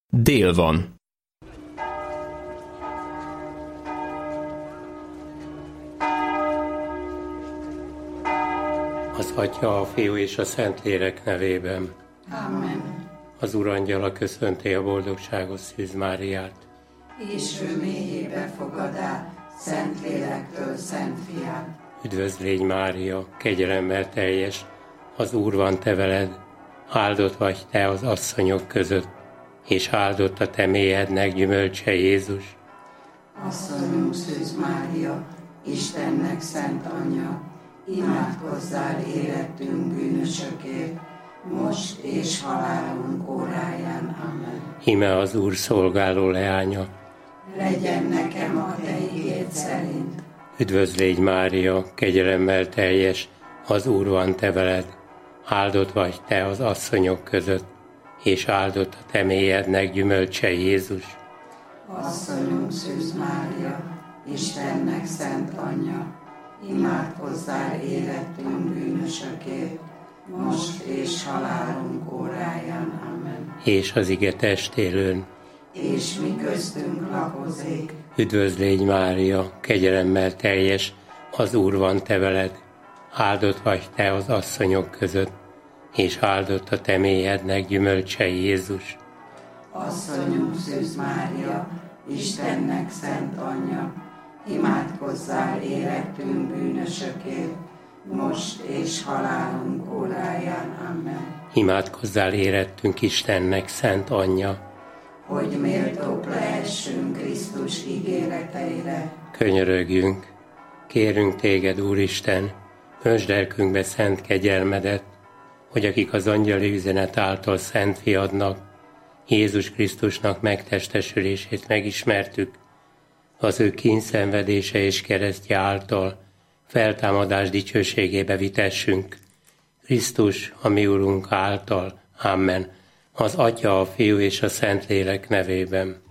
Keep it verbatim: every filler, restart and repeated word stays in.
Dél van. Az Atya, a Fiú és a Szentlélek nevében. Amen. Az Urangyala köszönti a boldogságos Szűz Máriát. És ő mélyébe fogadá, Szentlélektől Szent Fiát. Üdvözlégy Mária, kegyelemmel teljes, az Úr van te veled, áldott vagy te az asszonyok között, és áldott a te mélyednek gyümölcse Jézus. Asszonyunk Szűz Mária, Istennek szent anyja, imádkozzál érettünk bűnösökért, most és halálunk óráján. Amen. Íme az Úr szolgáló leánya. Legyen nekem a te igéd szerint. Üdvözlégy Mária, kegyelemmel teljes, az Úr van te veled, áldott vagy te az asszonyok között, és áldott a te mélyednek gyümölcse Jézus. Asszonyunk Szűz Mária, Istennek szent anyja, imádkozzál érettünk bűnösökért, most és halálunk óráján. Amen. És az ige testélőn. És mi köztünk lakozik. Üdvözlégy Mária, kegyelemmel teljes, az Úr van te veled, áldott vagy te az asszonyok között, és áldott a te mélyednek gyümölcse Jézus. Asszonyunk Szűz Mária, Istennek szent anyja, imádkozzál érettünk bűnösökért, most és halálunk óráján. Amen. Imádkozzál érettünk Istennek szent anyja, hogy méltók lehessünk Krisztus ígéreteire. Könyörögjünk, kérünk téged, Úristen, öntsd lelkünkbe szent kegyelmedet, hogy akik az angyali üzenet által szent fiadnak, Jézus Krisztusnak megtestesülését megismertük, az ő kínszenvedése és keresztje által feltámadás dicsőségébe vitessünk. Krisztus, a mi Urunk által. Amen. Az Atya, a Fiú és a Szentlélek nevében.